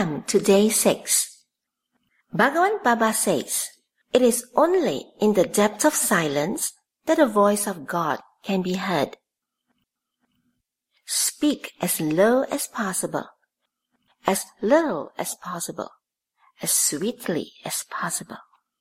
Welcome to Day 6. Bhagavan Baba says, it is only in the depth of silence that the voice of God can be heard. Speak as low as possible, as little as possible, as sweetly as possible.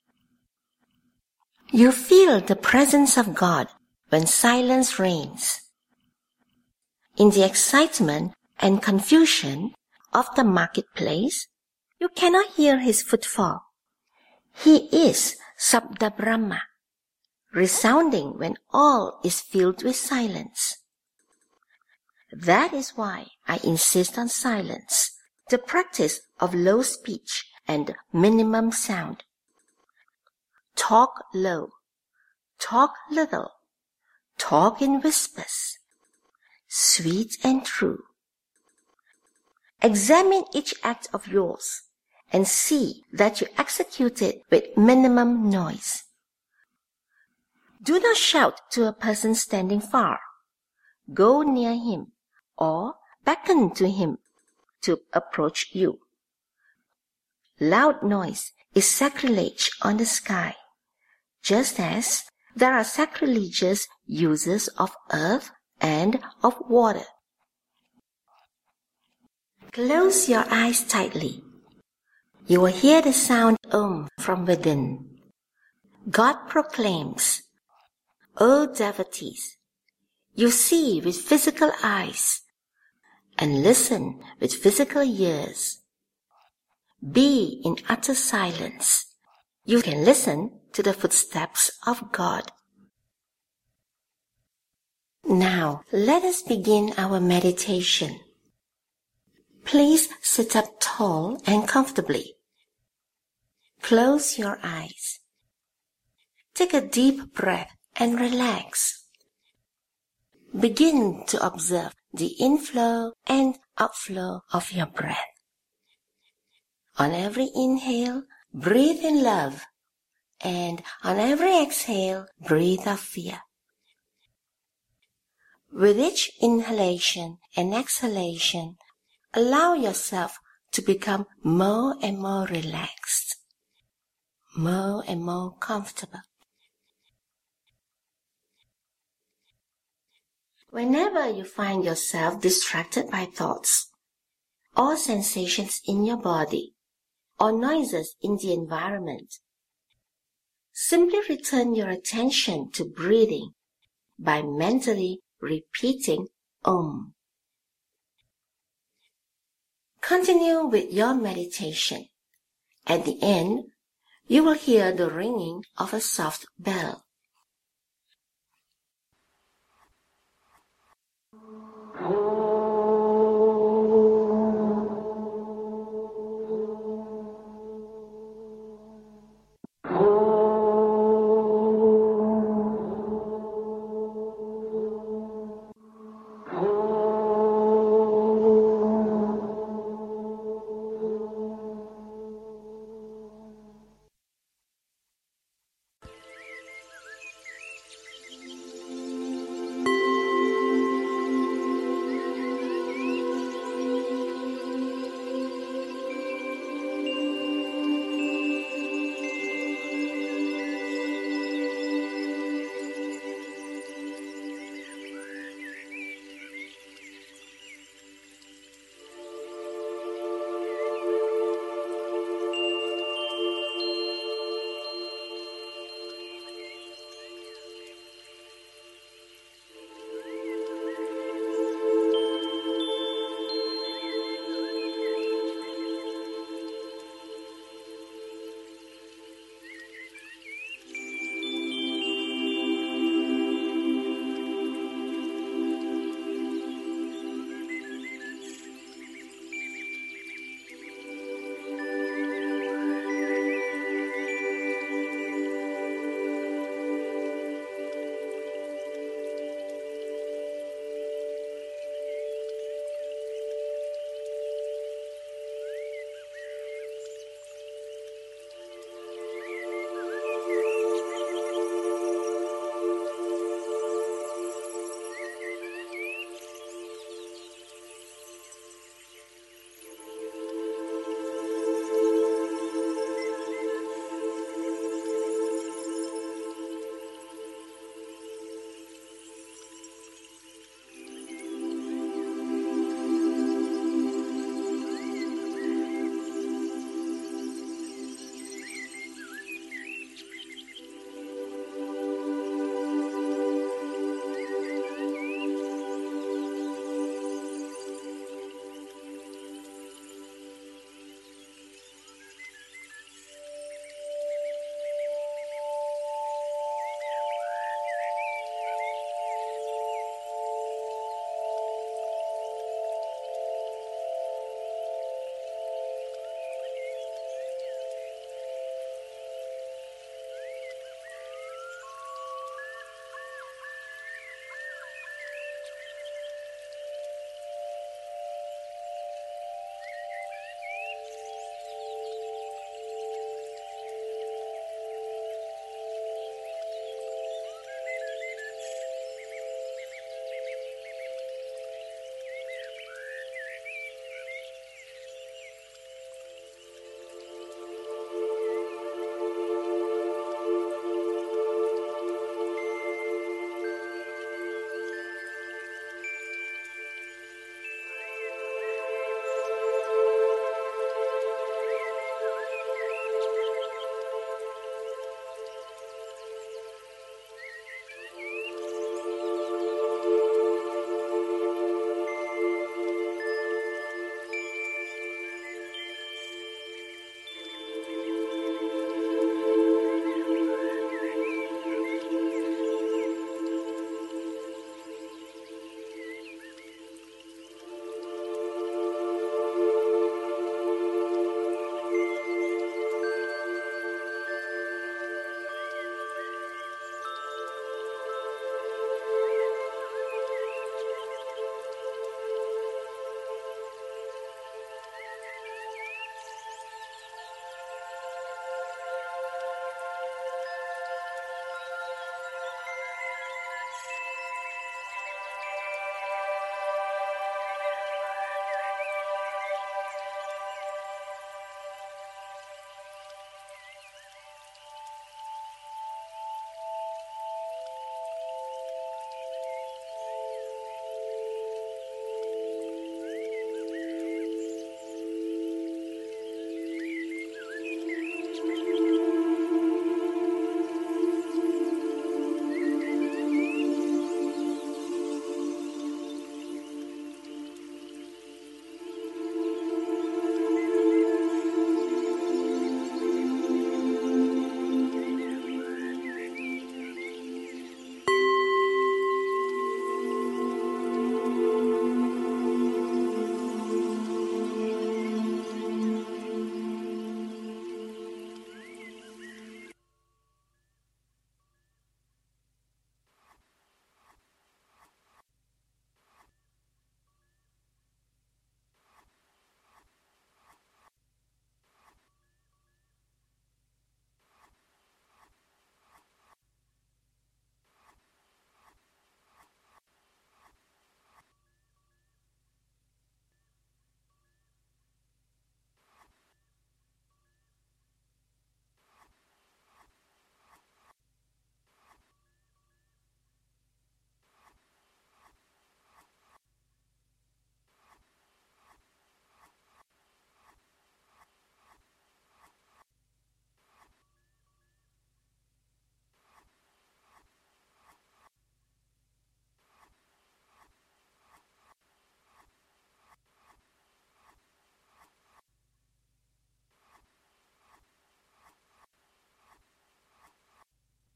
You feel the presence of God when silence reigns. In the excitement and confusion of the marketplace, you cannot hear his footfall. He is Sabda Brahma, resounding when all is filled with silence. That is why I insist on silence, the practice of low speech and minimum sound. Talk low, talk little, talk in whispers, sweet and true. Examine each act of yours and see that you execute it with minimum noise. Do not shout to a person standing far. Go near him or beckon to him to approach you. Loud noise is sacrilege on the sky, just as there are sacrilegious uses of earth and of water. Close your eyes tightly. You will hear the sound Om from within. God proclaims, O devotees, you see with physical eyes and listen with physical ears. Be in utter silence. You can listen to the footsteps of God. Now, let us begin our meditation. Please sit up tall and comfortably. Close your eyes. Take a deep breath and relax. Begin to observe the inflow and outflow of your breath. On every inhale, breathe in love, and on every exhale, breathe out fear. With each inhalation and exhalation, allow yourself to become more and more relaxed, more and more comfortable. Whenever you find yourself distracted by thoughts, or sensations in your body, or noises in the environment, simply return your attention to breathing by mentally repeating Om. Continue with your meditation. At the end, you will hear the ringing of a soft bell.